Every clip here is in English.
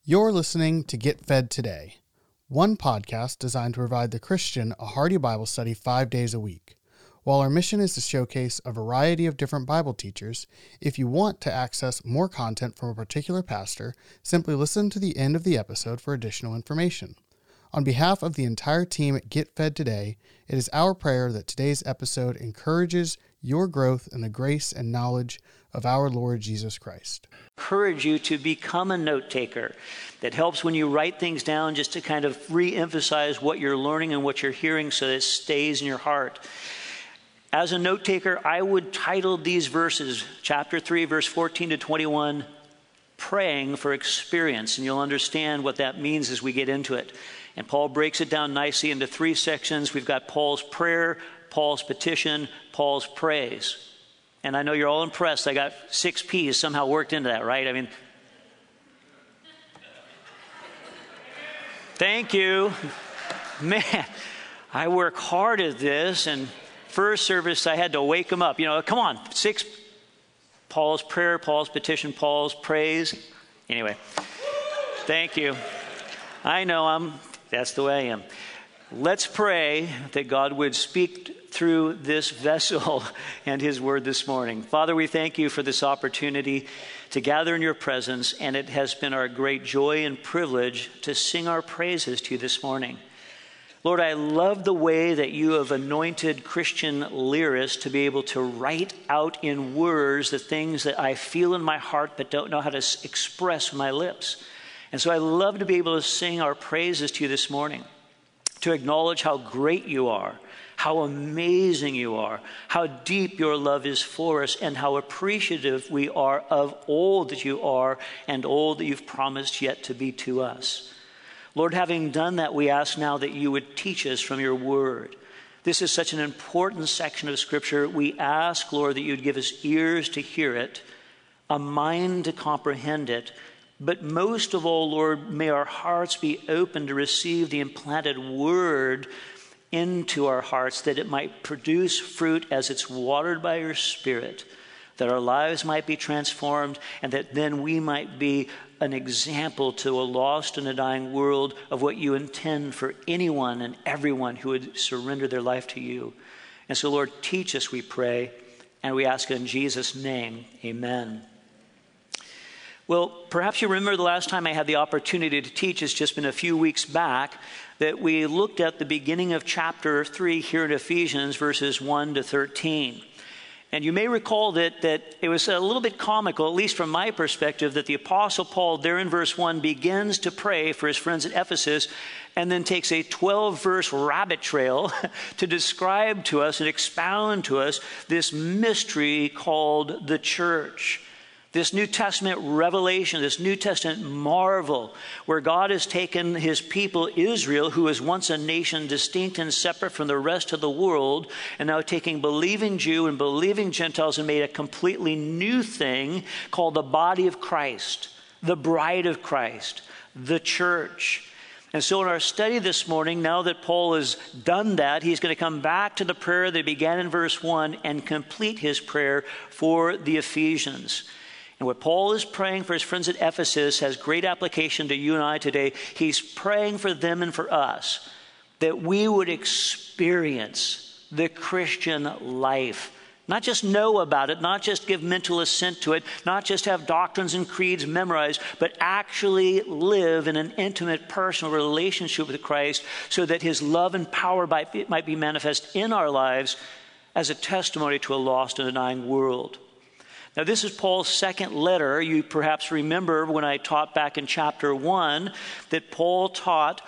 You're listening to Get Fed Today, one podcast designed to provide the Christian a hearty Bible study 5 days a week. While our mission is to showcase a variety of different Bible teachers, if you want to access more content from a particular pastor, simply listen to the end of the episode for additional information. On behalf of the entire team at Get Fed Today, it is our prayer that today's episode encourages your growth in the grace and knowledge of our Lord Jesus Christ. Encourage you to become a note taker. That helps when you write things down just to kind of re-emphasize what you're learning and what you're hearing so that it stays in your heart. As a note taker, I would title these verses, chapter 3, verse 14 to 21, Praying for Experience. And you'll understand what that means as we get into it. And Paul breaks it down nicely into 3 sections. We've got Paul's prayer, Paul's petition, Paul's praise. And I know you're all impressed. I got 6 P's somehow worked into that, right? I mean, thank you. Man, I work hard at this. And first service, I had to wake them up. You know, come on, 6. Paul's prayer, Paul's petition, Paul's praise. Anyway, thank you. I know that's the way I am. Let's pray that God would speak through this vessel and his word this morning. Father, we thank you for this opportunity to gather in your presence, and it has been our great joy and privilege to sing our praises to you this morning. Lord, I love the way that you have anointed Christian lyrists to be able to write out in words the things that I feel in my heart but don't know how to express with my lips. And so I love to be able to sing our praises to you this morning, to acknowledge how great you are, how amazing you are, how deep your love is for us, and how appreciative we are of all that you are and all that you've promised yet to be to us. Lord, having done that, we ask now that you would teach us from your word. This is such an important section of Scripture. We ask, Lord, that you'd give us ears to hear it, a mind to comprehend it, but most of all, Lord, may our hearts be open to receive the implanted word into our hearts, that it might produce fruit as it's watered by your Spirit, that our lives might be transformed, and that then we might be an example to a lost and a dying world of what you intend for anyone and everyone who would surrender their life to you. And so, Lord, teach us, we pray, and we ask in Jesus' name, amen. Well, perhaps you remember the last time I had the opportunity to teach, it's just been a few weeks back, that we looked at the beginning of chapter 3 here in Ephesians, verses 1 to 13. And you may recall that it was a little bit comical, at least from my perspective, that the Apostle Paul there in verse 1 begins to pray for his friends at Ephesus and then takes a 12-verse rabbit trail to describe to us and expound to us this mystery called the church. This New Testament revelation, this New Testament marvel, where God has taken his people Israel, who was once a nation distinct and separate from the rest of the world, and now taking believing Jew and believing Gentiles and made a completely new thing called the body of Christ, the bride of Christ, the church. And so in our study this morning, now that Paul has done that, he's going to come back to the prayer that began in verse 1 and complete his prayer for the Ephesians. And what Paul is praying for his friends at Ephesus has great application to you and I today. He's praying for them and for us that we would experience the Christian life. Not just know about it, not just give mental assent to it, not just have doctrines and creeds memorized, but actually live in an intimate personal relationship with Christ so that his love and power might be manifest in our lives as a testimony to a lost and a dying world. Now, this is Paul's second letter. You perhaps remember when I taught back in chapter 1 that Paul taught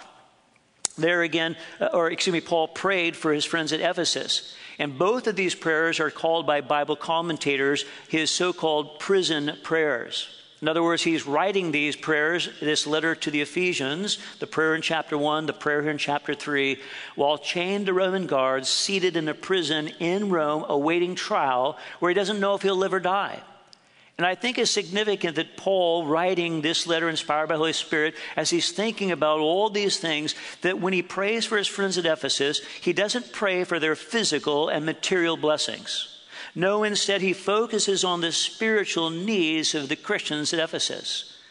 there again, Paul prayed for his friends at Ephesus. And both of these prayers are called by Bible commentators his so-called prison prayers. In other words, he's writing these prayers, this letter to the Ephesians, the prayer in chapter 1, the prayer here in chapter 3, while chained to Roman guards, seated in a prison in Rome, awaiting trial, where he doesn't know if he'll live or die. And I think it's significant that Paul, writing this letter inspired by the Holy Spirit, as he's thinking about all these things, that when he prays for his friends at Ephesus, he doesn't pray for their physical and material blessings. No, instead, he focuses on the spiritual needs of the Christians at Ephesus.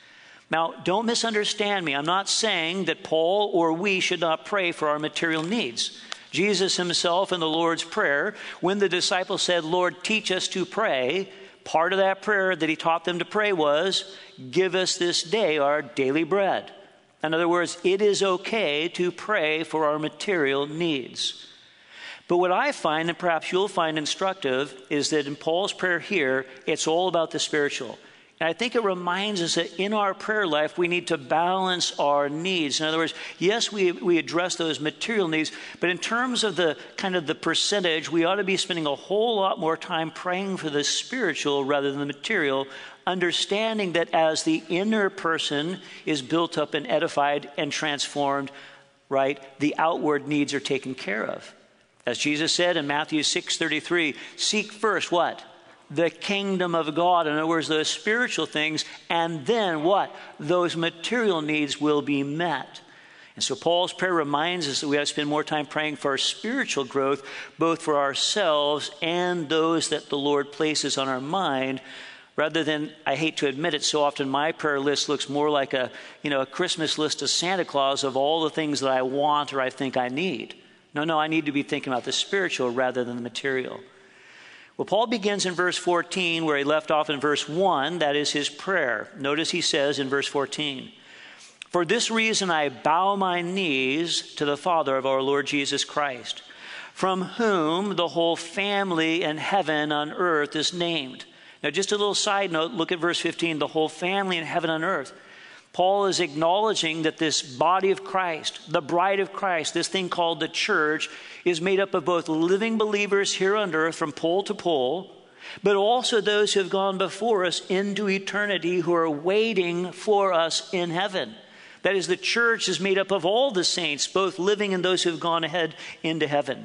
Now, don't misunderstand me. I'm not saying that Paul or we should not pray for our material needs. Jesus himself in the Lord's Prayer, when the disciples said, Lord, teach us to pray, part of that prayer that he taught them to pray was, give us this day our daily bread. In other words, it is okay to pray for our material needs. But what I find, and perhaps you'll find instructive, is that in Paul's prayer here, it's all about the spiritual. And I think it reminds us that in our prayer life, we need to balance our needs. In other words, yes, we address those material needs, but in terms of the kind of the percentage, we ought to be spending a whole lot more time praying for the spiritual rather than the material, understanding that as the inner person is built up and edified and transformed, right, the outward needs are taken care of. As Jesus said in Matthew 6:33, seek first what? The kingdom of God. In other words, those spiritual things, and then what? Those material needs will be met. And so Paul's prayer reminds us that we have to spend more time praying for our spiritual growth, both for ourselves and those that the Lord places on our mind, rather than, I hate to admit it, so often my prayer list looks more like a Christmas list of Santa Claus of all the things that I want or I think I need. No, I need to be thinking about the spiritual rather than the material. Well, Paul begins in verse 14 where he left off in verse 1. That is his prayer. Notice he says in verse 14, for this reason I bow my knees to the Father of our Lord Jesus Christ, from whom the whole family in heaven and earth is named. Now, just a little side note, look at verse 15, the whole family in heaven and earth. Paul is acknowledging that this body of Christ, the bride of Christ, this thing called the church, is made up of both living believers here on earth from pole to pole, but also those who have gone before us into eternity who are waiting for us in heaven. That is, the church is made up of all the saints, both living and those who have gone ahead into heaven.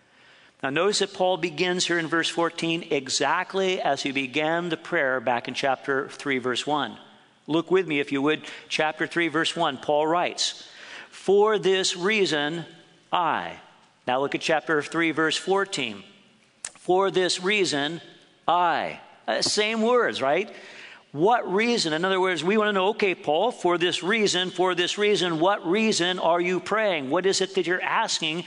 Now notice that Paul begins here in verse 14 exactly as he began the prayer back in chapter 3, verse 1. Look with me, if you would, chapter 3, verse 1. Paul writes, for this reason, I. Now look at chapter 3, verse 14. For this reason, I. Same words, right? What reason? In other words, we want to know, okay, Paul, for this reason, what reason are you praying? What is it that you're asking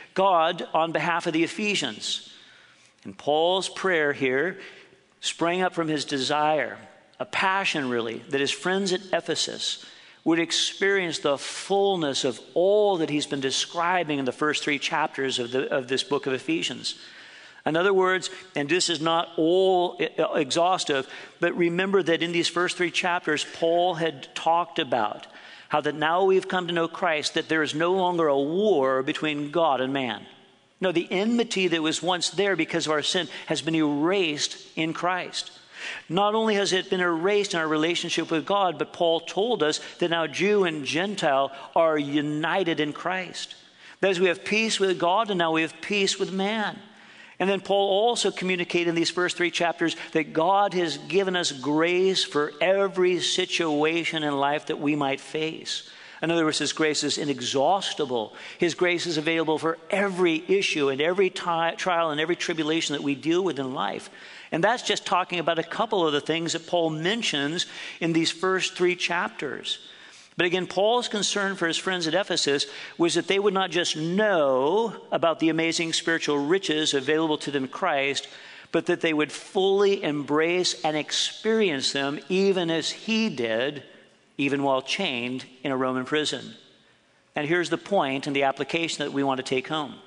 God on behalf of the Ephesians? And Paul's prayer here sprang up from his desire, a passion really, that his friends at Ephesus would experience the fullness of all that he's been describing in the first 3 chapters of this book of Ephesians. In other words, and this is not all exhaustive, but remember that in these first 3 chapters, Paul had talked about how that now we've come to know Christ, that there is no longer a war between God and man. No, the enmity that was once there because of our sin has been erased in Christ. Not only has it been erased in our relationship with God, but Paul told us that now Jew and Gentile are united in Christ. That is, we have peace with God and now we have peace with man. And then Paul also communicated in these first 3 chapters that God has given us grace for every situation in life that we might face. In other words, his grace is inexhaustible. His grace is available for every issue and every trial and every tribulation that we deal with in life. And that's just talking about a couple of the things that Paul mentions in these first 3 chapters. But again, Paul's concern for his friends at Ephesus was that they would not just know about the amazing spiritual riches available to them in Christ, but that they would fully embrace and experience them even as he did, even while chained in a Roman prison. And here's the point and the application that we want to take home.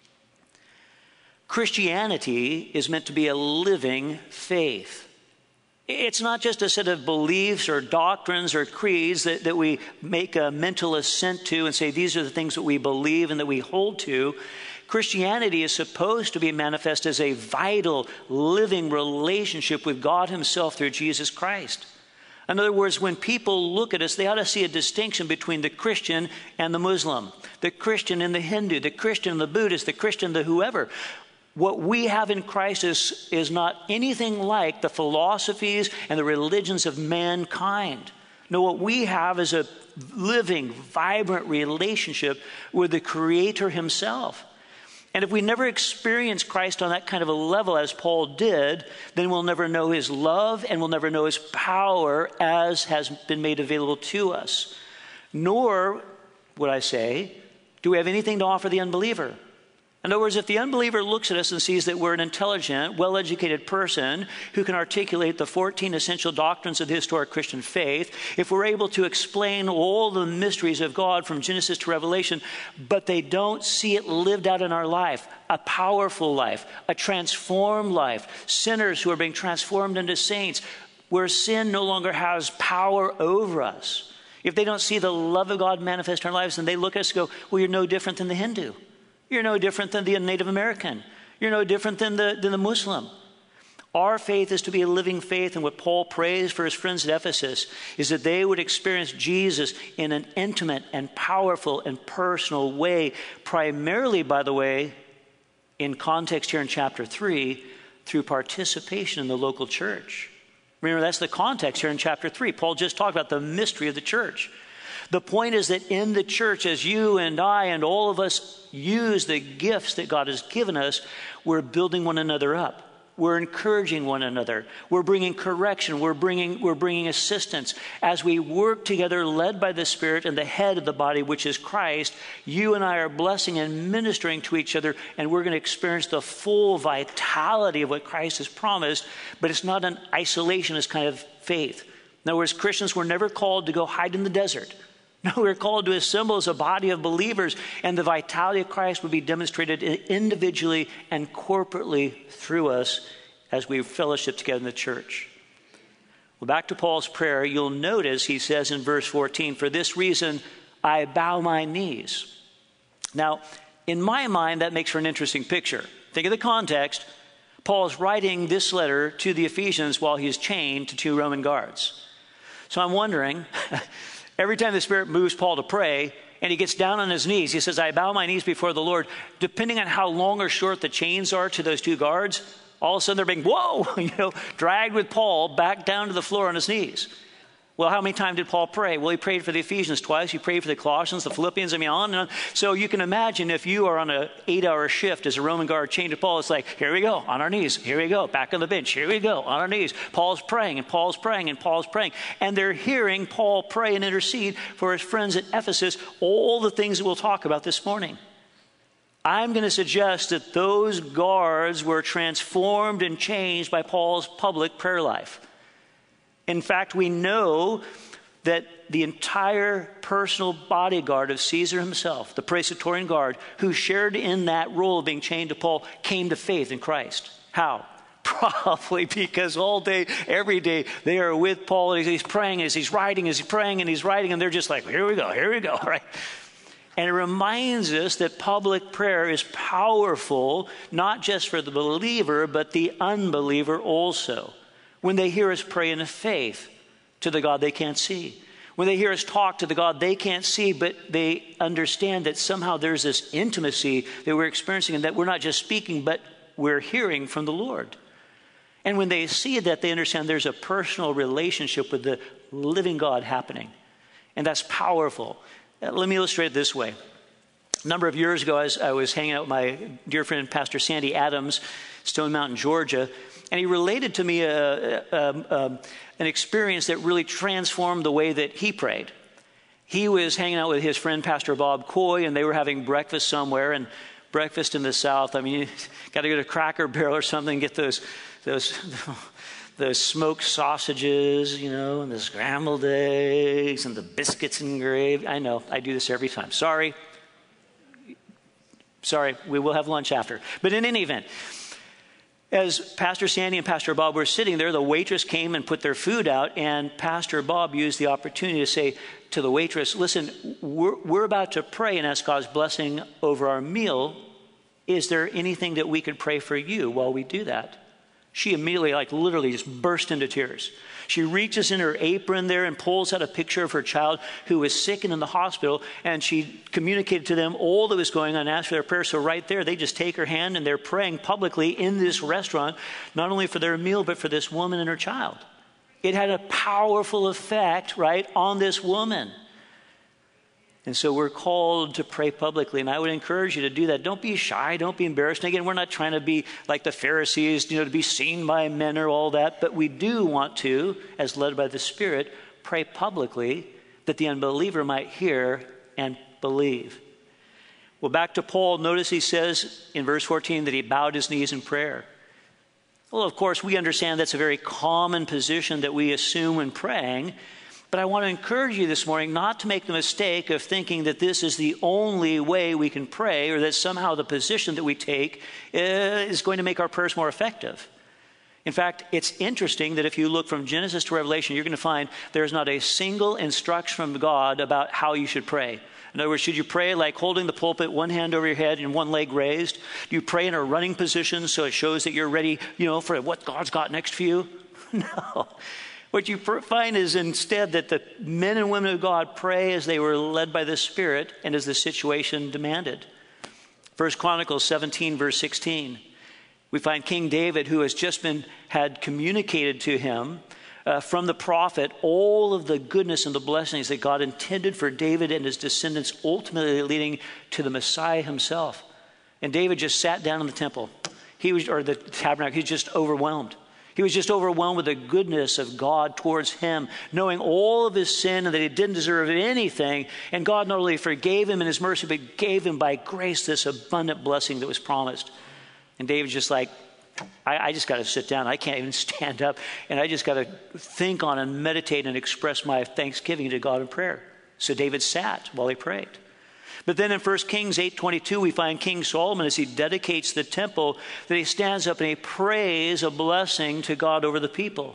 Christianity is meant to be a living faith. It's not just a set of beliefs or doctrines or creeds that we make a mental assent to and say these are the things that we believe and that we hold to. Christianity is supposed to be manifest as a vital, living relationship with God himself through Jesus Christ. In other words, when people look at us, they ought to see a distinction between the Christian and the Muslim, the Christian and the Hindu, the Christian and the Buddhist, the Christian and the whoever. What we have in Christ is not anything like the philosophies and the religions of mankind. No, what we have is a living, vibrant relationship with the Creator himself. And if we never experience Christ on that kind of a level as Paul did, then we'll never know his love and we'll never know his power as has been made available to us. Nor, would I say, do we have anything to offer the unbeliever. In other words, if the unbeliever looks at us and sees that we're an intelligent, well-educated person who can articulate the 14 essential doctrines of the historic Christian faith, if we're able to explain all the mysteries of God from Genesis to Revelation, but they don't see it lived out in our life, a powerful life, a transformed life, sinners who are being transformed into saints, where sin no longer has power over us. If they don't see the love of God manifest in our lives, then they look at us and go, well, you're no different than the Hindu. You're no different than the Native American. You're no different than the Muslim. Our faith is to be a living faith, and what Paul prays for his friends at Ephesus is that they would experience Jesus in an intimate and powerful and personal way, primarily, by the way, in context here in chapter 3, through participation in the local church. Remember, that's the context here in chapter 3. Paul just talked about the mystery of the church. The point is that in the church, as you and I and all of us use the gifts that God has given us, we're building one another up. We're encouraging one another. We're bringing correction. We're bringing assistance. As we work together, led by the Spirit and the head of the body, which is Christ, you and I are blessing and ministering to each other, and we're going to experience the full vitality of what Christ has promised, but it's not an isolationist kind of faith. In other words, Christians were never called to go hide in the desert. No, we're called to assemble as a body of believers, and the vitality of Christ would be demonstrated individually and corporately through us as we fellowship together in the church. Well, back to Paul's prayer, you'll notice he says in verse 14, for this reason I bow my knees. Now, in my mind, that makes for an interesting picture. Think of the context. Paul's writing this letter to the Ephesians while he's chained to 2 Roman guards. So I'm wondering, every time the Spirit moves Paul to pray and he gets down on his knees, he says, I bow my knees before the Lord. Depending on how long or short the chains are to those 2 guards, all of a sudden they're being, dragged with Paul back down to the floor on his knees. Well, how many times did Paul pray? Well, he prayed for the Ephesians twice. He prayed for the Colossians, the Philippians, on and on. So you can imagine if you are on an 8-hour shift as a Roman guard chained to Paul, it's like, here we go, on our knees. Here we go, back on the bench. Here we go, on our knees. Paul's praying, and Paul's praying, and Paul's praying. And they're hearing Paul pray and intercede for his friends at Ephesus, all the things that we'll talk about this morning. I'm going to suggest that those guards were transformed and changed by Paul's public prayer life. In fact, we know that the entire personal bodyguard of Caesar himself, the Praetorian Guard, who shared in that role of being chained to Paul, came to faith in Christ. How? Probably because all day, every day, they are with Paul as he's praying, as he's writing, as he's praying, and he's writing, and they're just like, here we go, right? And it reminds us that public prayer is powerful, not just for the believer, but the unbeliever also. When they hear us pray in faith to the God they can't see. When they hear us talk to the God they can't see, but they understand that somehow there's this intimacy that we're experiencing and that we're not just speaking, but we're hearing from the Lord. And when they see that, they understand there's a personal relationship with the living God happening. And that's powerful. Let me illustrate it this way. A number of years ago, I was hanging out with my dear friend, Pastor Sandy Adams, Stone Mountain, Georgia, and he related to me an experience that really transformed the way that he prayed. He was hanging out with his friend, Pastor Bob Coy, and they were having breakfast somewhere. And breakfast in the South, I mean, you got to go to Cracker Barrel or something, get those smoked sausages, and the scrambled eggs and the biscuits and gravy. I know, I do this every time. Sorry, we will have lunch after. But in any event, as Pastor Sandy and Pastor Bob were sitting there, the waitress came and put their food out, and Pastor Bob used the opportunity to say to the waitress, listen, we're about to pray and ask God's blessing over our meal. Is there anything that we could pray for you while we do that? She immediately, literally just burst into tears. She reaches in her apron there and pulls out a picture of her child who was sick and in the hospital, and she communicated to them all that was going on and asked for their prayer. So right there, they just take her hand and they're praying publicly in this restaurant, not only for their meal, but for this woman and her child. It had a powerful effect, right, on this woman. And so we're called to pray publicly, and I would encourage you to do that. Don't be shy, don't be embarrassed. And again, we're not trying to be like the Pharisees, to be seen by men or all that, but we do want to, as led by the Spirit, pray publicly that the unbeliever might hear and believe. Well, back to Paul, notice he says in verse 14 that he bowed his knees in prayer. Well, of course, we understand that's a very common position that we assume when praying, but I want to encourage you this morning not to make the mistake of thinking that this is the only way we can pray, or that somehow the position that we take is going to make our prayers more effective. In fact, it's interesting that if you look from Genesis to Revelation, you're going to find there's not a single instruction from God about how you should pray. In other words, should you pray like holding the pulpit, one hand over your head and one leg raised? Do you pray in a running position so it shows that you're ready, for what God's got next for you? No. What you find is instead that the men and women of God pray as they were led by the Spirit and as the situation demanded. 1 Chronicles 17, verse 16. We find King David, who has just had communicated to him from the prophet all of the goodness and the blessings that God intended for David and his descendants, ultimately leading to the Messiah himself. And David just sat down in the temple. Or the tabernacle. He was just overwhelmed. He was just overwhelmed with the goodness of God towards him, knowing all of his sin and that he didn't deserve anything. And God not only forgave him in his mercy, but gave him by grace this abundant blessing that was promised. And David's just like, I just got to sit down. I can't even stand up. And I just got to think on and meditate and express my thanksgiving to God in prayer. So David sat while he prayed. But then in 1 Kings 8:22, we find King Solomon, as he dedicates the temple, that he stands up and he prays a blessing to God over the people.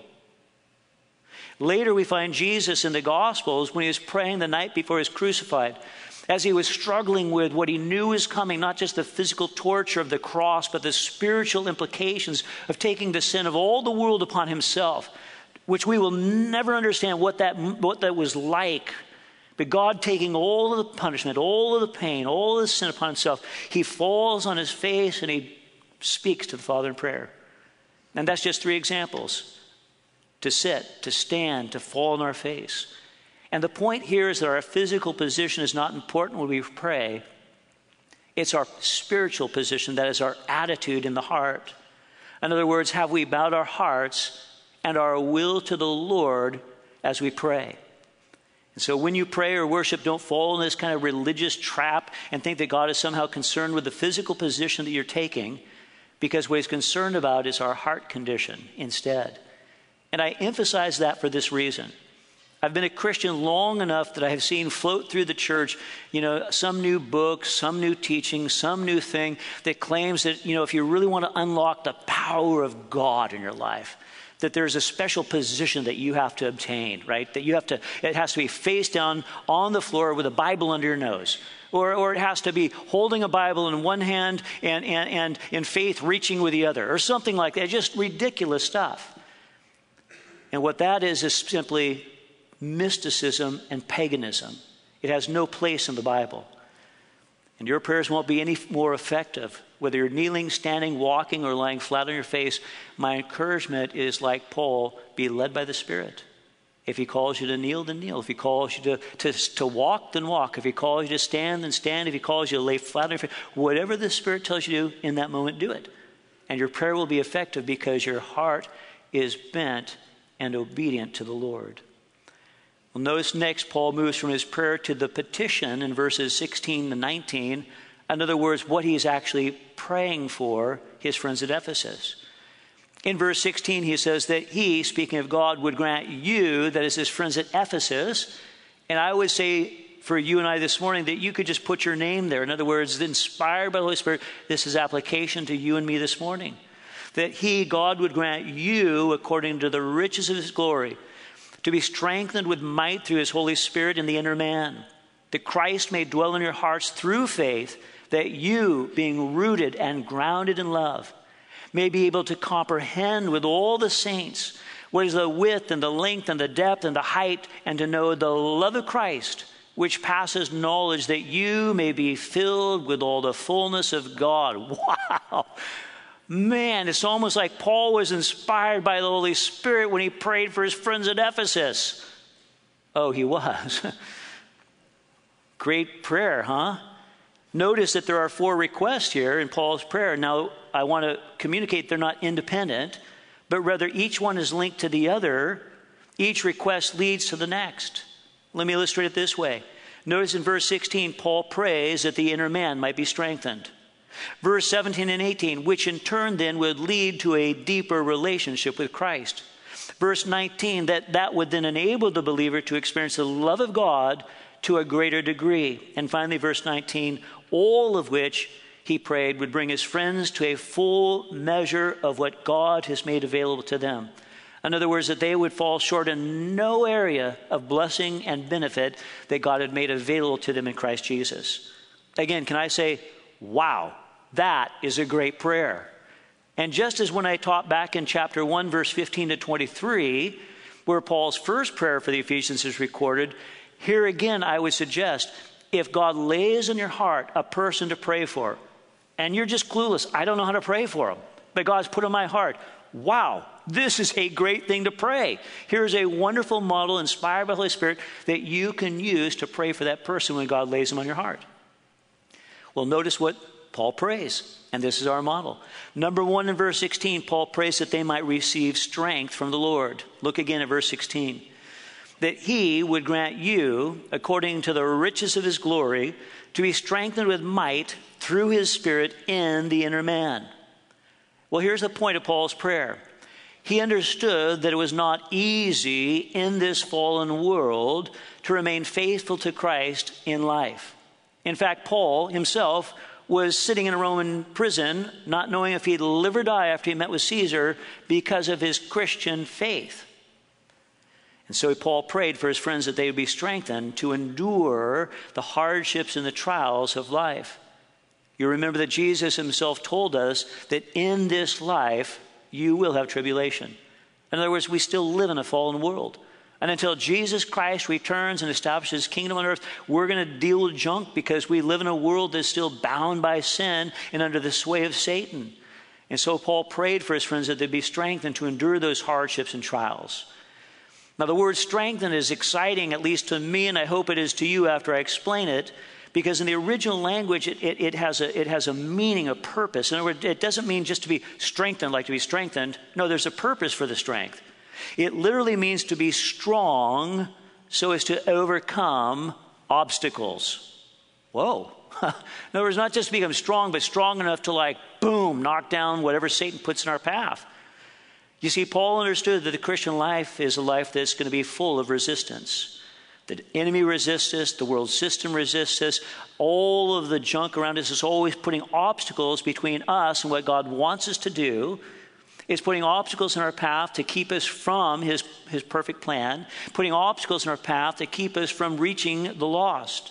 Later we find Jesus in the Gospels when he was praying the night before he was crucified, as he was struggling with what he knew was coming, not just the physical torture of the cross, but the spiritual implications of taking the sin of all the world upon himself, which we will never understand what that was like. But God, taking all of the punishment, all of the pain, all of the sin upon himself, he falls on his face and he speaks to the Father in prayer. And that's just 3 examples. To sit, to stand, to fall on our face. And the point here is that our physical position is not important when we pray. It's our spiritual position, that is our attitude in the heart. In other words, have we bowed our hearts and our will to the Lord as we pray? And so when you pray or worship, don't fall in this kind of religious trap and think that God is somehow concerned with the physical position that you're taking, because what he's concerned about is our heart condition instead. And I emphasize that for this reason. I've been a Christian long enough that I have seen float through the church, some new book, some new teaching, some new thing that claims that, if you really want to unlock the power of God in your life, that there's a special position that you have to obtain, right? That it has to be face down on the floor with a Bible under your nose. Or it has to be holding a Bible in one hand and in faith reaching with the other, or something like that. Just ridiculous stuff. And what that is simply mysticism and paganism. It has no place in the Bible. And your prayers won't be any more effective. Whether you're kneeling, standing, walking, or lying flat on your face, my encouragement is like Paul, be led by the Spirit. If he calls you to kneel, then kneel. If he calls you to walk, then walk. If he calls you to stand, then stand. If he calls you to lay flat on your face, whatever the Spirit tells you to do in that moment, do it. And your prayer will be effective because your heart is bent and obedient to the Lord. Well, notice next, Paul moves from his prayer to the petition in verses 16 to 19. In other words, what he's actually praying for his friends at Ephesus. In verse 16, he says that he, speaking of God, would grant you, that is his friends at Ephesus, and I would say for you and I this morning that you could just put your name there. In other words, inspired by the Holy Spirit, this is application to you and me this morning. That he, God, would grant you, according to the riches of his glory, to be strengthened with might through his Holy Spirit in the inner man, that Christ may dwell in your hearts through faith, that you, being rooted and grounded in love, may be able to comprehend with all the saints what is the width and the length and the depth and the height, and to know the love of Christ, which passes knowledge, that you may be filled with all the fullness of God. Wow. Man, it's almost like Paul was inspired by the Holy Spirit when he prayed for his friends at Ephesus. Oh, he was. Great prayer, huh? Notice that there are 4 requests here in Paul's prayer. Now, I want to communicate they're not independent, but rather each one is linked to the other. Each request leads to the next. Let me illustrate it this way. Notice in verse 16, Paul prays that the inner man might be strengthened. Verse 17 and 18, which in turn then would lead to a deeper relationship with Christ. Verse 19, that would then enable the believer to experience the love of God to a greater degree. And finally, verse 19, all of which he prayed would bring his friends to a full measure of what God has made available to them. In other words, that they would fall short in no area of blessing and benefit that God had made available to them in Christ Jesus. Again, can I say, wow, that is a great prayer. And just as when I taught back in chapter 1, verse 15 to 23, where Paul's first prayer for the Ephesians is recorded, here again I would suggest, if God lays in your heart a person to pray for, and you're just clueless, I don't know how to pray for them, but God's put in my heart, wow, this is a great thing to pray. Here's a wonderful model inspired by the Holy Spirit that you can use to pray for that person when God lays them on your heart. Well, notice what Paul prays, and this is our model. Number 1 in verse 16, Paul prays that they might receive strength from the Lord. Look again at verse 16. That he would grant you, according to the riches of his glory, to be strengthened with might through his Spirit in the inner man. Well, here's the point of Paul's prayer. He understood that it was not easy in this fallen world to remain faithful to Christ in life. In fact, Paul himself was sitting in a Roman prison, not knowing if he'd live or die after he met with Caesar because of his Christian faith. And so Paul prayed for his friends that they would be strengthened to endure the hardships and the trials of life. You remember that Jesus himself told us that in this life you will have tribulation. In other words, we still live in a fallen world. And until Jesus Christ returns and establishes his kingdom on earth, we're going to deal with junk because we live in a world that's still bound by sin and under the sway of Satan. And so Paul prayed for his friends that they'd be strengthened to endure those hardships and trials. Now, the word strengthened is exciting, at least to me, and I hope it is to you after I explain it, because in the original language, it has a meaning, a purpose. In other words, it doesn't mean just to be strengthened like to be strengthened. No, there's a purpose for the strength. It literally means to be strong so as to overcome obstacles. Whoa. In other words, not just to become strong, but strong enough to boom, knock down whatever Satan puts in our path. You see, Paul understood that the Christian life is a life that's going to be full of resistance. The enemy resists us, the world system resists us, all of the junk around us is always putting obstacles between us and what God wants us to do. It's putting obstacles in our path to keep us from his perfect plan, putting obstacles in our path to keep us from reaching the lost.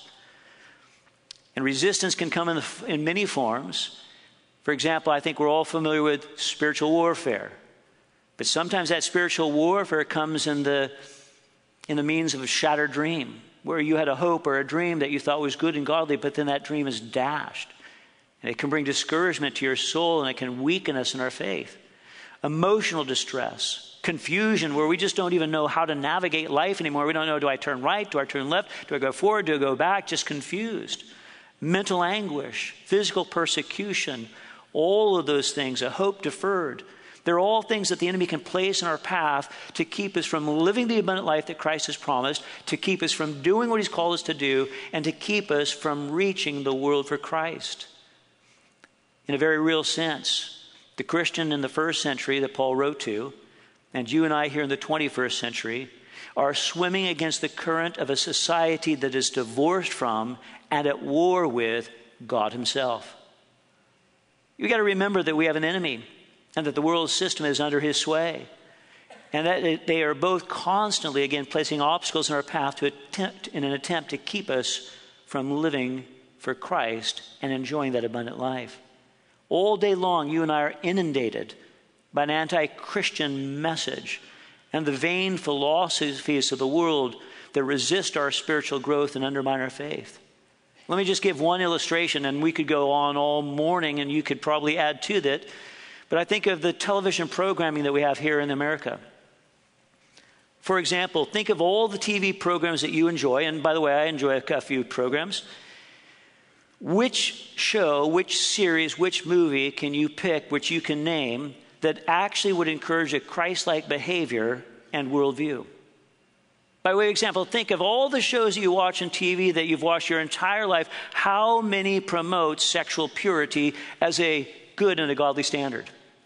And resistance can come in many forms. For example, I think we're all familiar with spiritual warfare. But sometimes that spiritual warfare comes in the means of a shattered dream, where you had a hope or a dream that you thought was good and godly, but then that dream is dashed. And it can bring discouragement to your soul, and it can weaken us in our faith. Emotional distress, confusion, where we just don't even know how to navigate life anymore. We don't know, do I turn right? Do I turn left? Do I go forward? Do I go back? Just confused. Mental anguish, physical persecution, all of those things, a hope deferred. They're all things that the enemy can place in our path to keep us from living the abundant life that Christ has promised, to keep us from doing what he's called us to do, and to keep us from reaching the world for Christ. In a very real sense, the Christian in the first century that Paul wrote to, and you and I here in the 21st century, are swimming against the current of a society that is divorced from and at war with God himself. You've got to remember that we have an enemy, and that the world system is under his sway. And that they are both constantly, again, placing obstacles in our path in an attempt to keep us from living for Christ and enjoying that abundant life. All day long, you and I are inundated by an anti-Christian message and the vain philosophies of the world that resist our spiritual growth and undermine our faith. Let me just give one illustration, and we could go on all morning, and you could probably add to that. But I think of the television programming that we have here in America. For example, think of all the TV programs that you enjoy, and by the way, I enjoy a few programs. Which show, which series, which movie can you pick, which you can name, that actually would encourage a Christ-like behavior and worldview? By way of example, think of all the shows that you watch on TV that you've watched your entire life. How many promote sexual purity as a good and a godly standard?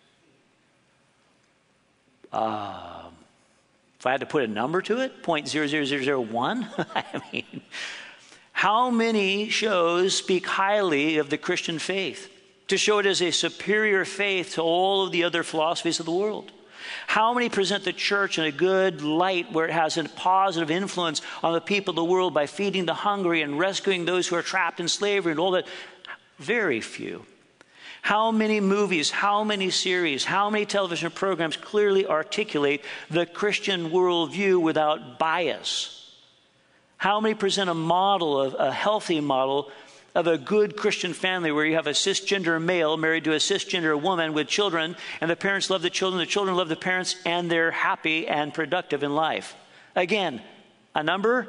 If I had to put a number to it, 0.00001? I mean, how many shows speak highly of the Christian faith to show it as a superior faith to all of the other philosophies of the world? How many present the church in a good light where it has a positive influence on the people of the world by feeding the hungry and rescuing those who are trapped in slavery and all that? Very few. How many movies, how many series, how many television programs clearly articulate the Christian worldview without bias? How many present a model, a healthy model of a good Christian family where you have a cisgender male married to a cisgender woman with children, and the parents love the children love the parents, and they're happy and productive in life? Again, a number?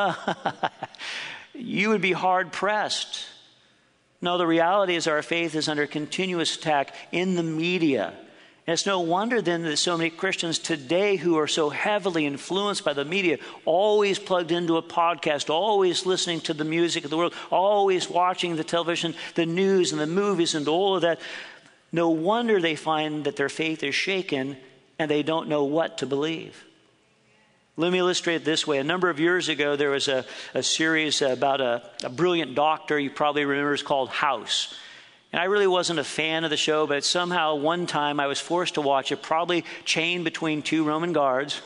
You would be hard-pressed. No, the reality is our faith is under continuous attack in the media. And it's no wonder then that so many Christians today who are so heavily influenced by the media, always plugged into a podcast, always listening to the music of the world, always watching the television, the news and the movies and all of that. No wonder they find that their faith is shaken and they don't know what to believe. Let me illustrate it this way. A number of years ago, there was a series about a brilliant doctor you probably remember. It's called House. And I really wasn't a fan of the show, but somehow one time I was forced to watch it, probably chained between two Roman guards.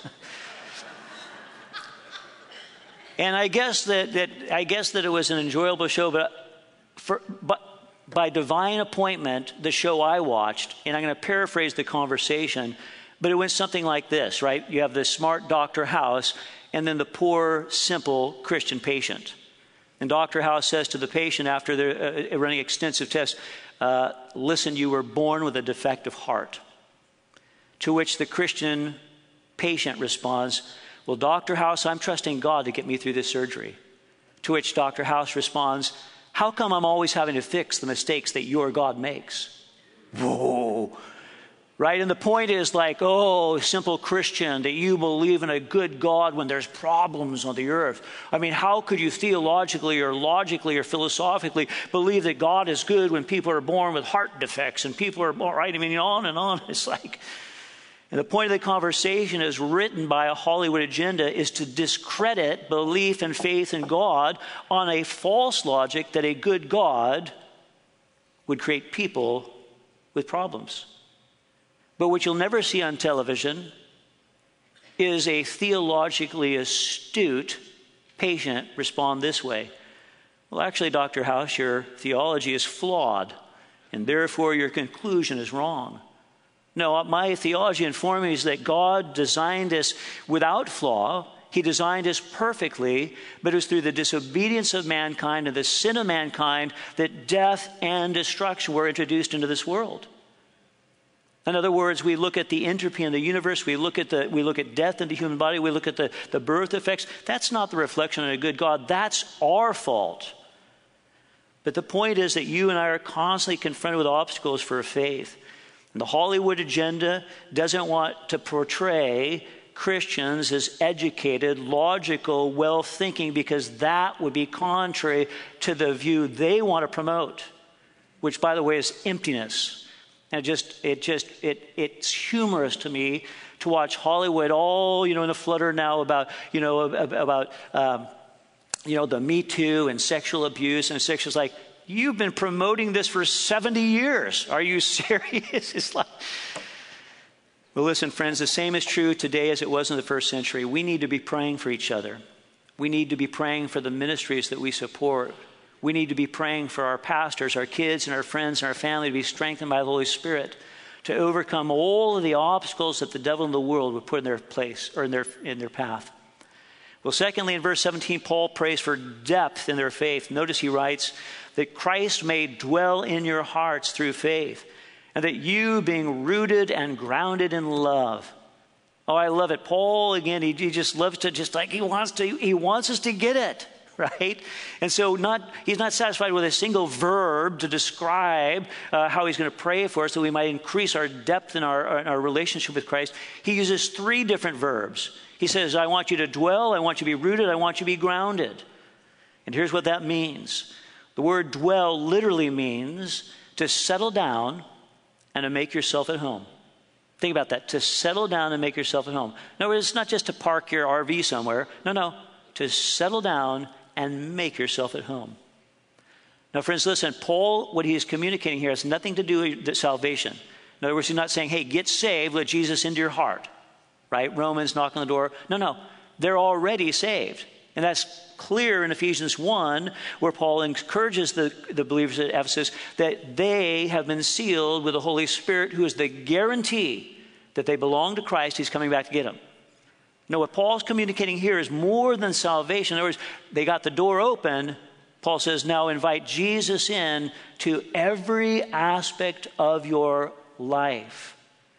And I guess that it was an enjoyable show, but by divine appointment, the show I watched, and I'm going to paraphrase the conversation, but it went something like this, right? You have the smart Dr. House and then the poor, simple Christian patient. And Dr. House says to the patient after they're running extensive tests, listen, you were born with a defective heart. To which the Christian patient responds, well, Dr. House, I'm trusting God to get me through this surgery. To which Dr. House responds, how come I'm always having to fix the mistakes that your God makes? Whoa. Right? And the point is like, oh, simple Christian, that you believe in a good God when there's problems on the earth. I mean, how could you theologically or logically or philosophically believe that God is good when people are born with heart defects and people are born, right? I mean, on and on. It's like, and the point of the conversation is written by a Hollywood agenda is to discredit belief and faith in God on a false logic that a good God would create people with problems. But what you'll never see on television is a theologically astute patient respond this way. Well, actually, Dr. House, your theology is flawed, and therefore your conclusion is wrong. No, my theology informs me is that God designed us without flaw. He designed us perfectly, but it was through the disobedience of mankind and the sin of mankind that death and destruction were introduced into this world. In other words, we look at the entropy in the universe, we look at death in the human body, we look at the birth effects. That's not the reflection of a good God. That's our fault. But the point is that you and I are constantly confronted with obstacles for faith. And the Hollywood agenda doesn't want to portray Christians as educated, logical, well-thinking, because that would be contrary to the view they want to promote, which, by the way, is emptiness. And it's humorous to me to watch Hollywood all, in a flutter now about the Me Too and sexual abuse. And it's just like, you've been promoting this for 70 years. Are you serious? It's like, well, listen, friends, the same is true today as it was in the first century. We need to be praying for each other. We need to be praying for the ministries that we support. We need to be praying for our pastors, our kids, and our friends, and our family to be strengthened by the Holy Spirit to overcome all of the obstacles that the devil in the world would put in their place or in their path. Well, secondly, in verse 17, Paul prays for depth in their faith. Notice he writes that Christ may dwell in your hearts through faith, and that you, being rooted and grounded in love. Oh, I love it. Paul, again, he just loves to, just like he wants us to get it, right? And so he's not satisfied with a single verb to describe how he's going to pray for us, so we might increase our depth in our relationship with Christ. He uses 3 different verbs. He says, I want you to dwell, I want you to be rooted, I want you to be grounded. And here's what that means. The word dwell literally means to settle down and to make yourself at home. Think about that, to settle down and make yourself at home. In other words, it's not just to park your RV somewhere. No, to settle down and make yourself at home. Now, friends, listen, Paul, what he is communicating here has nothing to do with salvation. In other words, he's not saying, hey, get saved, let Jesus into your heart, right? Romans, knock on the door. No, they're already saved. And that's clear in Ephesians 1, where Paul encourages the believers at Ephesus that they have been sealed with the Holy Spirit, who is the guarantee that they belong to Christ. He's coming back to get them. Now, what Paul's communicating here is more than salvation. In other words, they got the door open. Paul says, now invite Jesus in to every aspect of your life.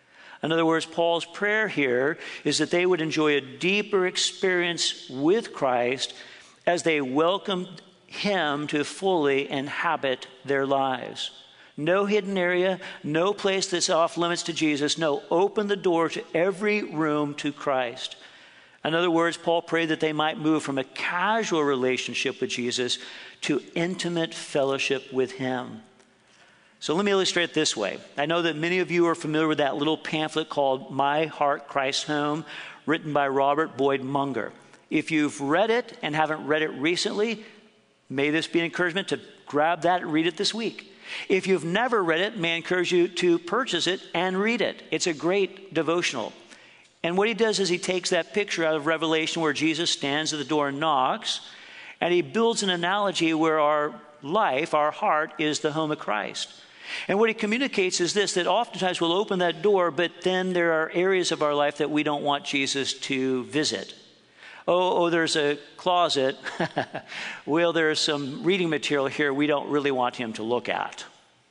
In other words, Paul's prayer here is that they would enjoy a deeper experience with Christ as they welcomed him to fully inhabit their lives. No hidden area, no place that's off limits to Jesus. No, open the door to every room to Christ. In other words, Paul prayed that they might move from a casual relationship with Jesus to intimate fellowship with him. So let me illustrate it this way. I know that many of you are familiar with that little pamphlet called My Heart, Christ's Home, written by Robert Boyd Munger. If you've read it and haven't read it recently, may this be an encouragement to grab that and read it this week. If you've never read it, may I encourage you to purchase it and read it. It's a great devotional. And what he does is he takes that picture out of Revelation where Jesus stands at the door and knocks, and he builds an analogy where our life, our heart, is the home of Christ. And what he communicates is this, that oftentimes we'll open that door, but then there are areas of our life that we don't want Jesus to visit. Oh, there's a closet. Well, there's some reading material here we don't really want him to look at.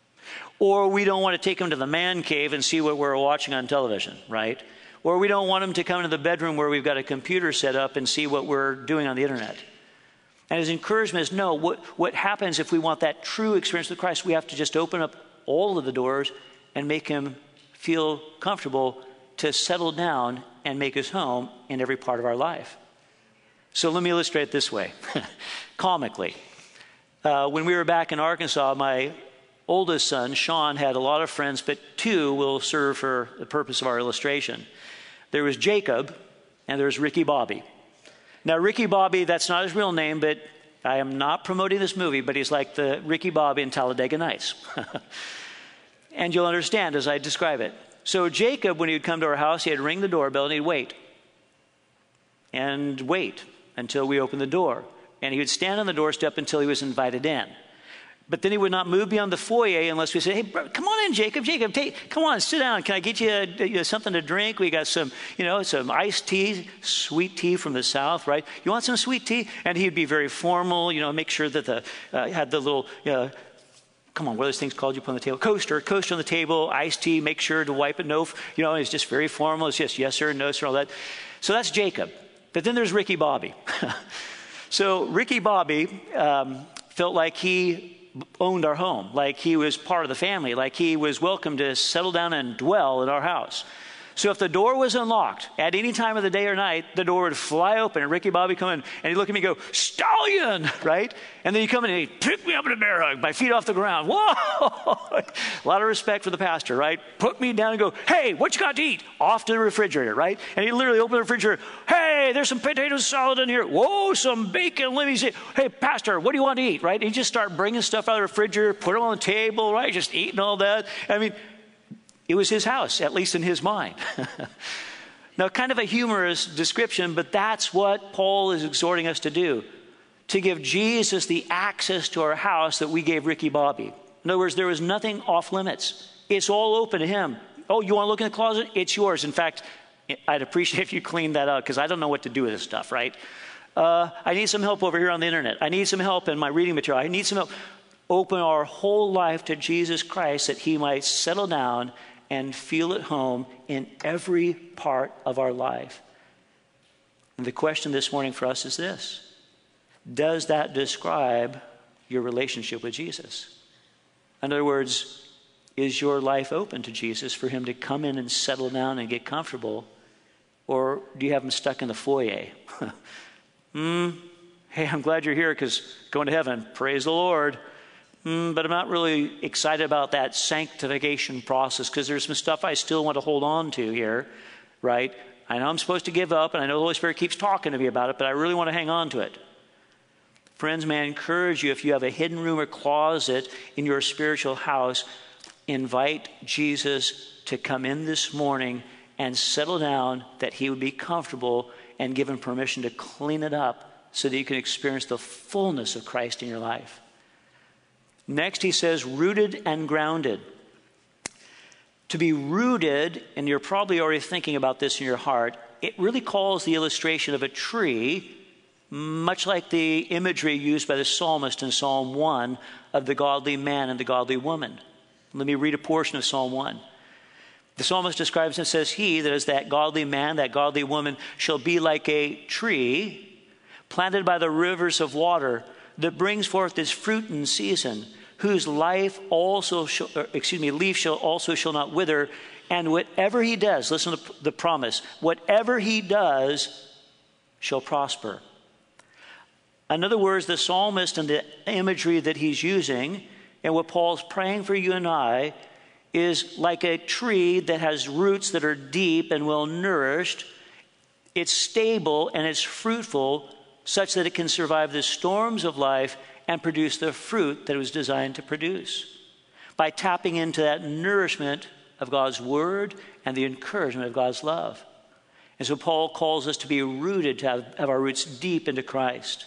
Or we don't want to take him to the man cave and see what we're watching on television, right? Or we don't want him to come into the bedroom where we've got a computer set up and see what we're doing on the internet. And his encouragement is, no, what happens if we want that true experience with Christ, we have to just open up all of the doors and make him feel comfortable to settle down and make his home in every part of our life. So let me illustrate it this way, comically. When we were back in Arkansas, my oldest son, Sean, had a lot of friends, but 2 will serve for the purpose of our illustration. There was Jacob, and there's Ricky Bobby. Now, Ricky Bobby, that's not his real name, but I am not promoting this movie, but he's like the Ricky Bobby in Talladega Nights. And you'll understand as I describe it. So Jacob, when he would come to our house, he'd ring the doorbell and he'd wait. And wait until we opened the door. And he would stand on the doorstep until he was invited in. But then he would not move beyond the foyer unless we said, hey, bro, come on in, Jacob. Jacob, come on, sit down. Can I get you something to drink? We got some iced tea, sweet tea from the South, right? You want some sweet tea? And he'd be very formal, make sure that had the little, come on, what are those things called you put on the table? Coaster on the table, iced tea, make sure to wipe it. No, it's just very formal. It's just yes, sir, no, sir, all that. So that's Jacob. But then there's Ricky Bobby. So Ricky Bobby felt like he owned our home, like he was part of the family, like he was welcome to settle down and dwell in our house. So if the door was unlocked at any time of the day or night, the door would fly open and Ricky Bobby come in and he'd look at me and go, "Stallion," right? And then he'd come in and he'd pick me up in a bear hug, my feet off the ground. Whoa! A lot of respect for the pastor, right? Put me down and go, "Hey, what you got to eat?" Off to the refrigerator, right? And he'd literally open the refrigerator. "Hey, there's some potato salad in here. Whoa, some bacon. Let me see. Hey, pastor, what do you want to eat?" Right? And he'd just start bringing stuff out of the refrigerator, put it on the table, right? Just eating all that. I mean, it was his house, at least in his mind. Now, kind of a humorous description, but that's what Paul is exhorting us to do, to give Jesus the access to our house that we gave Ricky Bobby. In other words, there was nothing off limits. It's all open to him. Oh, you want to look in the closet? It's yours. In fact, I'd appreciate if you cleaned that out because I don't know what to do with this stuff, right? I need some help over here on the internet. I need some help in my reading material. I need some help. Open our whole life to Jesus Christ that he might settle down and feel at home in every part of our life. And the question this morning for us is this: does that describe your relationship with Jesus? In other words, is your life open to Jesus for him to come in and settle down and get comfortable? Or do you have him stuck in the foyer? Hey, I'm glad you're here because going to heaven, praise the Lord. But I'm not really excited about that sanctification process because there's some stuff I still want to hold on to here, right? I know I'm supposed to give up, and I know the Holy Spirit keeps talking to me about it, but I really want to hang on to it. Friends, may I encourage you, if you have a hidden room or closet in your spiritual house, invite Jesus to come in this morning and settle down, that he would be comfortable, and give him permission to clean it up so that you can experience the fullness of Christ in your life. Next, he says, rooted and grounded. To be rooted, and you're probably already thinking about this in your heart, it really calls the illustration of a tree, much like the imagery used by the psalmist in Psalm 1 of the godly man and the godly woman. Let me read a portion of Psalm 1. The psalmist describes and says, he, that is that godly man, that godly woman, shall be like a tree planted by the rivers of water that brings forth its fruit in season, whose leaf shall not wither, and whatever he does, listen to the promise, whatever he does shall prosper. In other words, the psalmist and the imagery that he's using, and what Paul's praying for you and I, is like a tree that has roots that are deep and well nourished. It's stable and it's fruitful such that it can survive the storms of life and produce the fruit that it was designed to produce by tapping into that nourishment of God's word and the encouragement of God's love. And so Paul calls us to be rooted, to have our roots deep into Christ.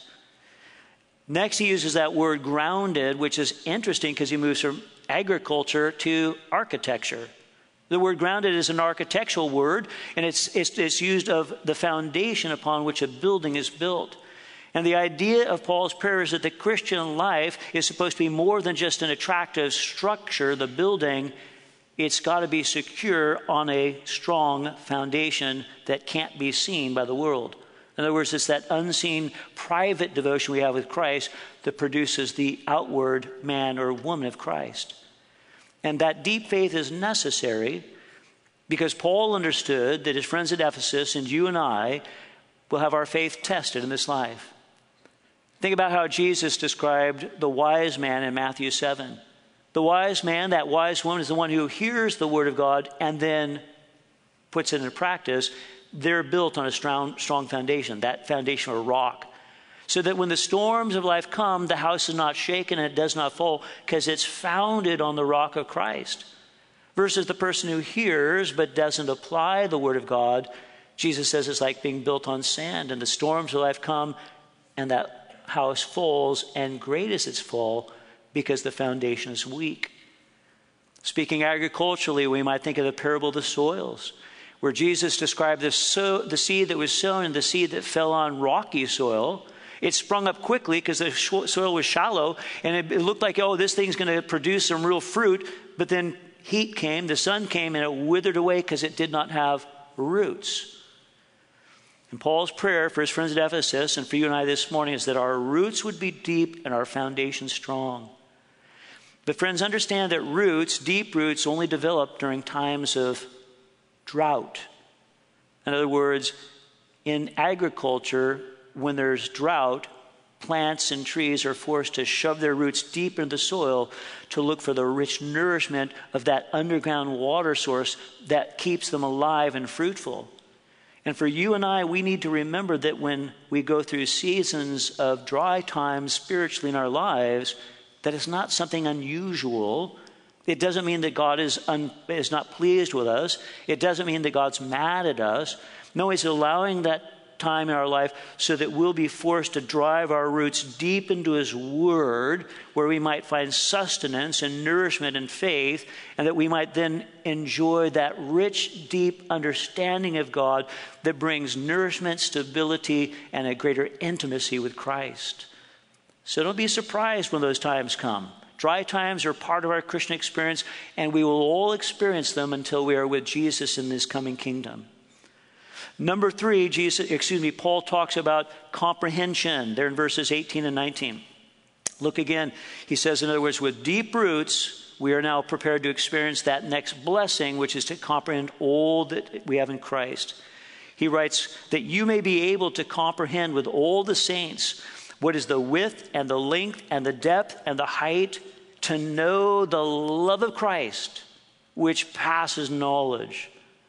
Next, he uses that word grounded, which is interesting because he moves from agriculture to architecture. The word grounded is an architectural word, and it's used of the foundation upon which a building is built. And the idea of Paul's prayer is that the Christian life is supposed to be more than just an attractive structure, the building. It's got to be secure on a strong foundation that can't be seen by the world. In other words, it's that unseen private devotion we have with Christ that produces the outward man or woman of Christ. And that deep faith is necessary because Paul understood that his friends at Ephesus and you and I will have our faith tested in this life. Think about how Jesus described the wise man in Matthew 7. The wise man, that wise woman, is the one who hears the word of God and then puts it into practice. They're built on a strong foundation, that foundation or rock. So that when the storms of life come, the house is not shaken and it does not fall because it's founded on the rock of Christ. Versus the person who hears but doesn't apply the word of God, Jesus says it's like being built on sand, and the storms of life come and that house falls, and great is its fall because the foundation is weak. Speaking agriculturally, we might think of the parable of the soils, where Jesus described the seed that was sown and the seed that fell on rocky soil. It sprung up quickly because the soil was shallow, and it looked like, oh, this thing's going to produce some real fruit. But then heat came, the sun came, and it withered away because it did not have roots. And Paul's prayer for his friends at Ephesus and for you and I this morning is that our roots would be deep and our foundation strong. But friends, understand that roots, deep roots, only develop during times of drought. In other words, in agriculture, when there's drought, plants and trees are forced to shove their roots deep into the soil to look for the rich nourishment of that underground water source that keeps them alive and fruitful. And for you and I, we need to remember that when we go through seasons of dry times spiritually in our lives, that it's not something unusual. It doesn't mean that God is not pleased with us. It doesn't mean that God's mad at us. No, he's allowing that time in our life so that we'll be forced to drive our roots deep into his word, where we might find sustenance and nourishment and faith, and that we might then enjoy that rich, deep understanding of God that brings nourishment, stability, and a greater intimacy with Christ. So don't be surprised when those times come. Dry times are part of our Christian experience, and we will all experience them until we are with Jesus in this coming kingdom. Number 3, Paul talks about comprehension there in verses 18 and 19. Look again. He says, in other words, with deep roots, we are now prepared to experience that next blessing, which is to comprehend all that we have in Christ. He writes that you may be able to comprehend with all the saints what is the width and the length and the depth and the height, to know the love of Christ, which passes knowledge.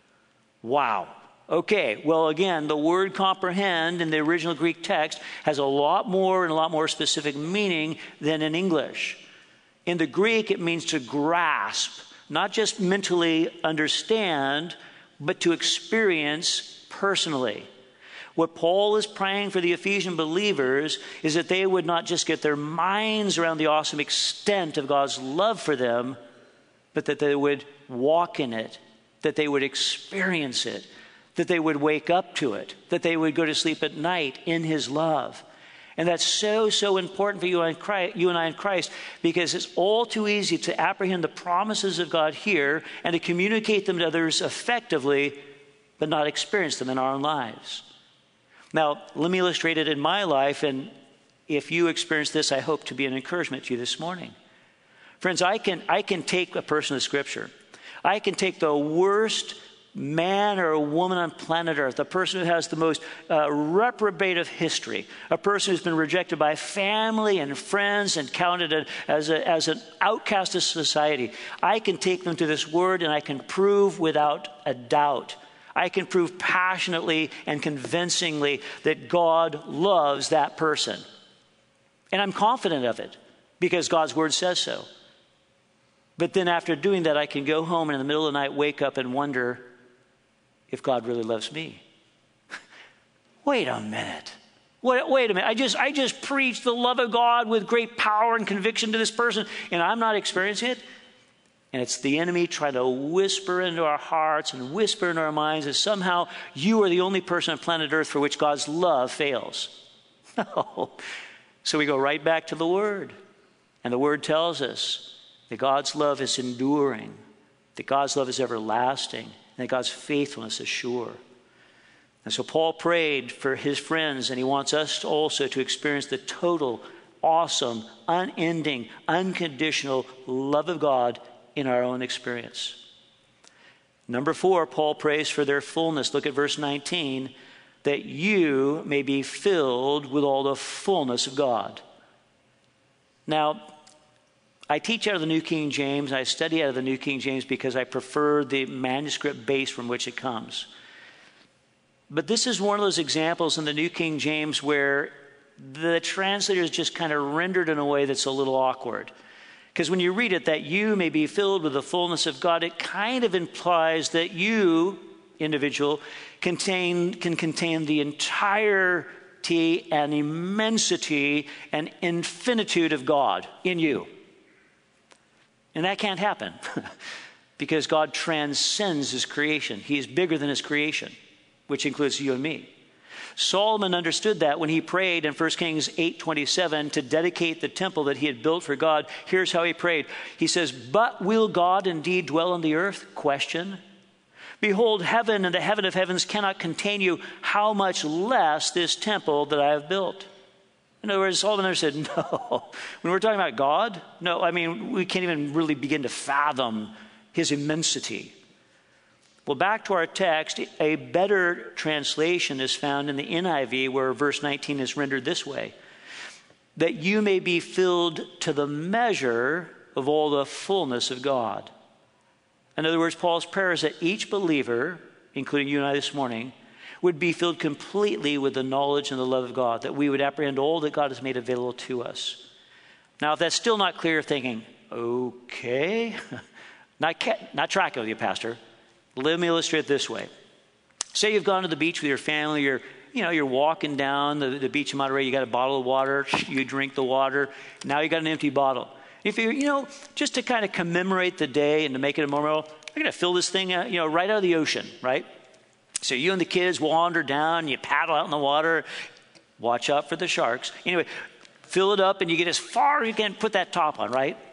Wow. Okay, well, again, the word comprehend in the original Greek text has a lot more and a lot more specific meaning than in English. In the Greek, it means to grasp, not just mentally understand, but to experience personally. What Paul is praying for the Ephesian believers is that they would not just get their minds around the awesome extent of God's love for them, but that they would walk in it, that they would experience it, that they would wake up to it, that they would go to sleep at night in his love. And that's so, so important for you and I in Christ, because it's all too easy to apprehend the promises of God here and to communicate them to others effectively, but not experience them in our own lives. Now, let me illustrate it in my life, and if you experience this, I hope to be an encouragement to you this morning. Friends, I can take a person of Scripture. I can take the worst man or a woman on planet Earth, a person who has the most reprobative history, a person who's been rejected by family and friends and counted as an outcast of society. I can take them to this word and I can prove without a doubt, I can prove passionately and convincingly that God loves that person. And I'm confident of it because God's word says so. But then after doing that, I can go home and in the middle of the night wake up and wonder if God really loves me. Wait a minute. Wait a minute. I just preached the love of God with great power and conviction to this person, and I'm not experiencing it. And it's the enemy trying to whisper into our hearts and whisper into our minds that somehow you are the only person on planet Earth for which God's love fails. No. So we go right back to the Word. And the Word tells us that God's love is enduring, that God's love is everlasting, and that God's faithfulness is sure. And so Paul prayed for his friends, and he wants us also to experience the total, awesome, unending, unconditional love of God in our own experience. Number 4, Paul prays for their fullness. Look at verse 19, that you may be filled with all the fullness of God. Now, I teach out of the New King James. I study out of the New King James because I prefer the manuscript base from which it comes. But this is one of those examples in the New King James where the translators just kind of rendered in a way that's a little awkward. Because when you read it, that you may be filled with the fullness of God, it kind of implies that you, individual, can contain the entirety and immensity and infinitude of God in you. And that can't happen because God transcends his creation. He is bigger than his creation, which includes you and me. Solomon understood that when he prayed in 1 Kings 8:27 to dedicate the temple that he had built for God. Here's how he prayed. He says, "But will God indeed dwell on the earth?" Question. "Behold, heaven and the heaven of heavens cannot contain you. How much less this temple that I have built?" In other words, Solomon said, no. When we're talking about God, no, I mean, we can't even really begin to fathom his immensity. Well, back to our text, a better translation is found in the NIV where verse 19 is rendered this way, that you may be filled to the measure of all the fullness of God. In other words, Paul's prayer is that each believer, including you and I this morning, would be filled completely with the knowledge and the love of God, that we would apprehend all that God has made available to us. Now, if that's still not clear, thinking, okay, not tracking with you, Pastor. Let me illustrate it this way. Say you've gone to the beach with your family, you're walking down the beach in Monterey, you got a bottle of water, you drink the water, now you got an empty bottle. If you just to kind of commemorate the day and to make it a memorial, I'm going to fill this thing out, right out of the ocean, right? So you and the kids wander down, you paddle out in the water, watch out for the sharks. Anyway, fill it up and you get as far as you can, put that top on, right?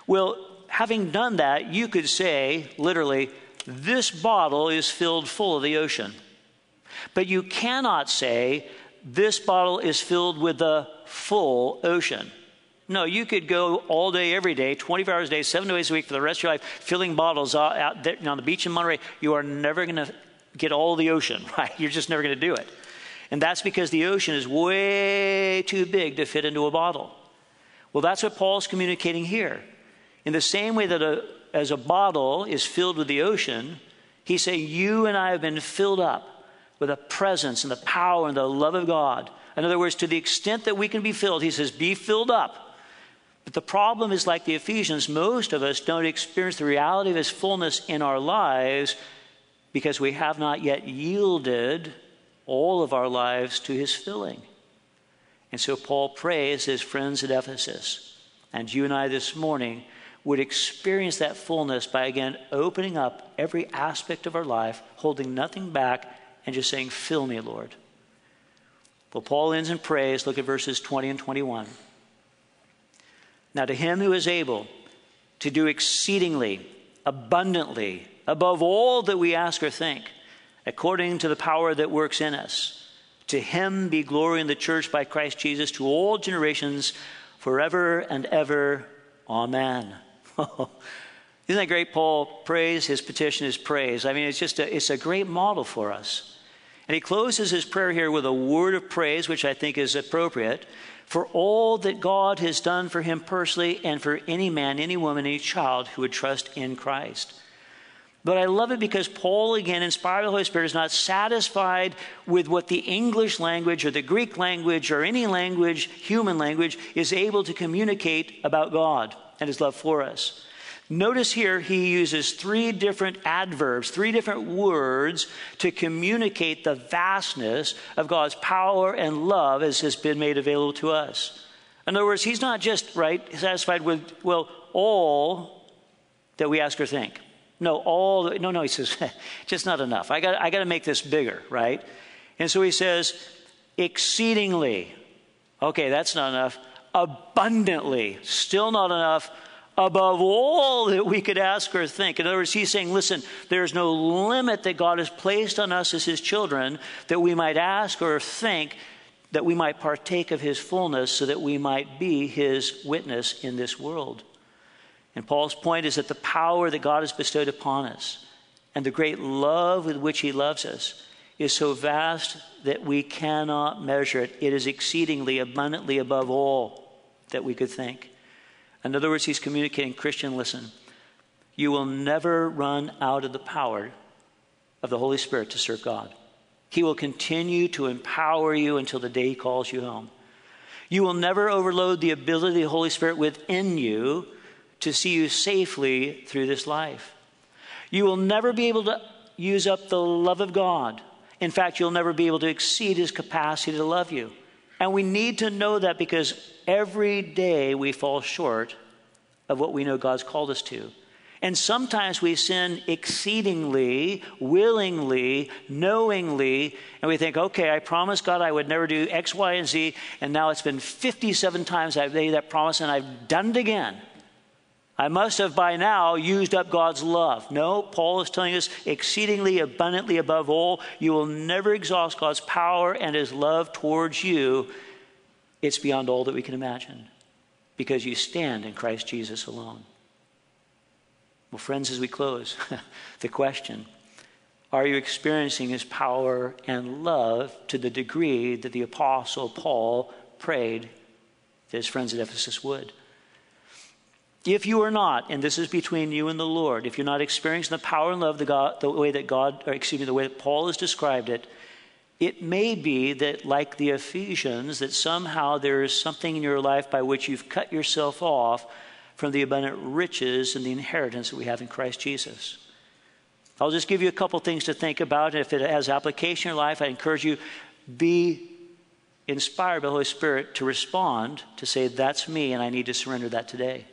Well, having done that, you could say, literally, this bottle is filled full of the ocean. But you cannot say, this bottle is filled with the full ocean. No, you could go all day, every day, 24 hours a day, 7 days a week for the rest of your life, filling bottles out there on the beach in Monterey. You are never going to get all the ocean, right? You're just never going to do it. And that's because the ocean is way too big to fit into a bottle. Well, that's what Paul's communicating here. In the same way that as a bottle is filled with the ocean, he's saying you and I have been filled up with the presence and the power and the love of God. In other words, to the extent that we can be filled, he says, be filled up. But the problem is, like the Ephesians, most of us don't experience the reality of his fullness in our lives because we have not yet yielded all of our lives to his filling. And so Paul prays his friends at Ephesus, and you and I this morning would experience that fullness by, again, opening up every aspect of our life, holding nothing back, and just saying, fill me, Lord. Well, Paul ends in praise. Look at verses 20 and 21. Now to him who is able to do exceedingly, abundantly, above all that we ask or think, according to the power that works in us, to him be glory in the church by Christ Jesus to all generations, forever and ever. Amen. Isn't that great? Paul prays, his petition is praise. I mean, it's a great model for us. And he closes his prayer here with a word of praise, which I think is appropriate, for all that God has done for him personally and for any man, any woman, any child who would trust in Christ. But I love it because Paul, again, inspired by the Holy Spirit, is not satisfied with what the English language or the Greek language or any language, human language, is able to communicate about God and his love for us. Notice here he uses 3 different adverbs, 3 different words to communicate the vastness of God's power and love as has been made available to us. In other words, he's not just, satisfied with, all that we ask or think. No, he says, just not enough. I got to make this bigger, right? And so he says, exceedingly. Okay, that's not enough. Abundantly, still not enough. Above all that we could ask or think. In other words, he's saying, listen, there's no limit that God has placed on us as his children that we might ask or think, that we might partake of his fullness so that we might be his witness in this world. And Paul's point is that the power that God has bestowed upon us and the great love with which he loves us is so vast that we cannot measure it. It is exceedingly abundantly above all that we could think. In other words, he's communicating, Christian, listen, you will never run out of the power of the Holy Spirit to serve God. He will continue to empower you until the day he calls you home. You will never overload the ability of the Holy Spirit within you to see you safely through this life. You will never be able to use up the love of God. In fact, you'll never be able to exceed his capacity to love you. And we need to know that because every day we fall short of what we know God's called us to. And sometimes we sin exceedingly, willingly, knowingly, and we think, okay, I promised God I would never do X, Y, and Z, and now it's been 57 times I've made that promise and I've done it again. I must have by now used up God's love. No, Paul is telling us exceedingly abundantly above all, you will never exhaust God's power and his love towards you. It's beyond all that we can imagine because you stand in Christ Jesus alone. Well, friends, as we close, the question, are you experiencing his power and love to the degree that the Apostle Paul prayed that his friends at Ephesus would? If you are not, and this is between you and the Lord, if you're not experiencing the power and love of the way that Paul has described it, it may be that, like the Ephesians, that somehow there is something in your life by which you've cut yourself off from the abundant riches and the inheritance that we have in Christ Jesus. I'll just give you a couple things to think about. And if it has application in your life, I encourage you, be inspired by the Holy Spirit to respond, to say, that's me, and I need to surrender that today.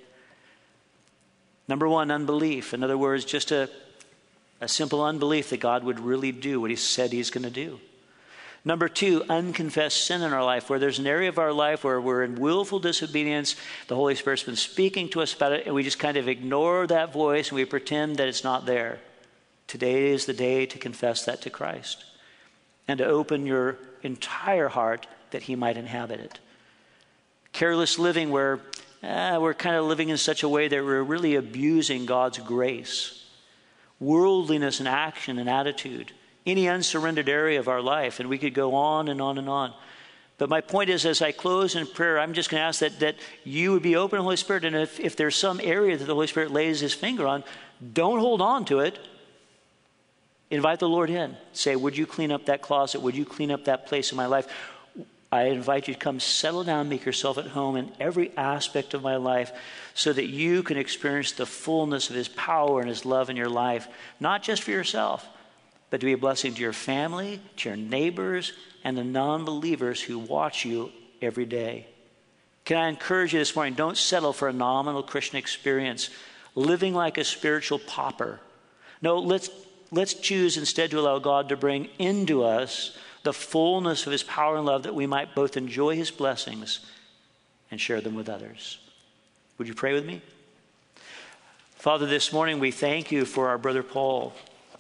Number 1, unbelief. In other words, just a simple unbelief that God would really do what he said he's going to do. Number 2, unconfessed sin in our life, where there's an area of our life where we're in willful disobedience. The Holy Spirit's been speaking to us about it, and we just kind of ignore that voice and we pretend that it's not there. Today is the day to confess that to Christ and to open your entire heart that he might inhabit it. Careless living, where we're kind of living in such a way that we're really abusing God's grace. Worldliness in action and attitude. Any unsurrendered area of our life, and we could go on and on and on. But my point is, as I close in prayer, I'm just going to ask that you would be open to the Holy Spirit, and if there's some area that the Holy Spirit lays his finger on, don't hold on to it. Invite the Lord in. Say, would you clean up that closet? Would you clean up that place in my life? I invite you to come settle down, make yourself at home in every aspect of my life so that you can experience the fullness of his power and his love in your life, not just for yourself, but to be a blessing to your family, to your neighbors, and the non-believers who watch you every day. Can I encourage you this morning, don't settle for a nominal Christian experience, living like a spiritual pauper. No, let's choose instead to allow God to bring into us the fullness of his power and love that we might both enjoy his blessings and share them with others. Would you pray with me? Father, this morning we thank you for our brother Paul.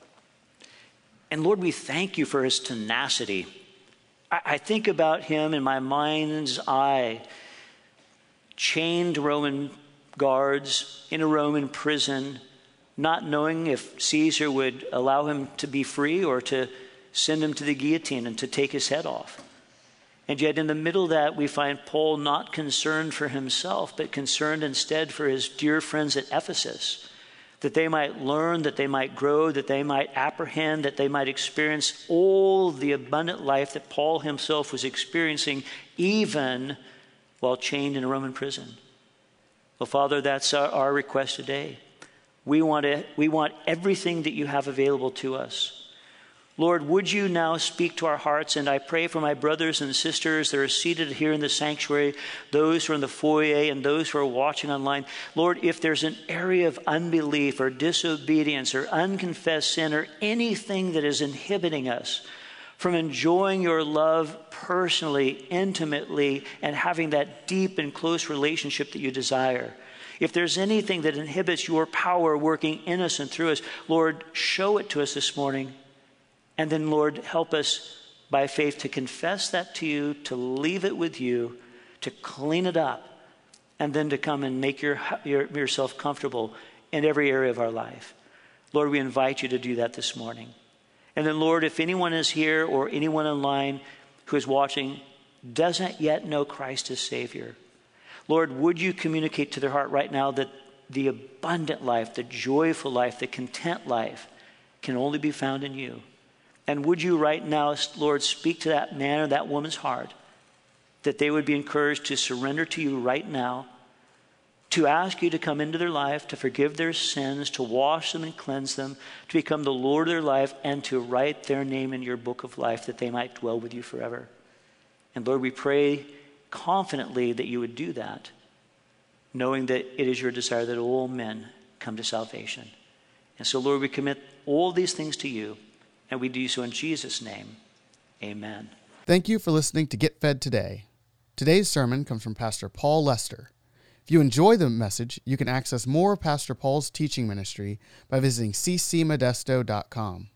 And Lord, we thank you for his tenacity. I think about him in my mind's eye, chained to Roman guards in a Roman prison, not knowing if Caesar would allow him to be free or to send him to the guillotine and to take his head off. And yet in the middle of that, we find Paul not concerned for himself, but concerned instead for his dear friends at Ephesus, that they might learn, that they might grow, that they might apprehend, that they might experience all the abundant life that Paul himself was experiencing, even while chained in a Roman prison. Well, Father, that's our request today. We want everything that you have available to us. Lord, would you now speak to our hearts? And I pray for my brothers and sisters that are seated here in the sanctuary, those who are in the foyer and those who are watching online. Lord, if there's an area of unbelief or disobedience or unconfessed sin or anything that is inhibiting us from enjoying your love personally, intimately, and having that deep and close relationship that you desire, if there's anything that inhibits your power working in us and through us, Lord, show it to us this morning. And then, Lord, help us by faith to confess that to you, to leave it with you, to clean it up, and then to come and make yourself comfortable in every area of our life. Lord, we invite you to do that this morning. And then, Lord, if anyone is here or anyone online who is watching doesn't yet know Christ as Savior, Lord, would you communicate to their heart right now that the abundant life, the joyful life, the content life can only be found in you? And would you right now, Lord, speak to that man or that woman's heart, that they would be encouraged to surrender to you right now, to ask you to come into their life, to forgive their sins, to wash them and cleanse them, to become the Lord of their life, and to write their name in your book of life that they might dwell with you forever. And Lord, we pray confidently that you would do that, knowing that it is your desire that all men come to salvation. And so, Lord, we commit all these things to you. And we do so in Jesus' name. Amen. Thank you for listening to Get Fed Today. Today's sermon comes from Pastor Paul Lester. If you enjoy the message, you can access more of Pastor Paul's teaching ministry by visiting ccmodesto.com.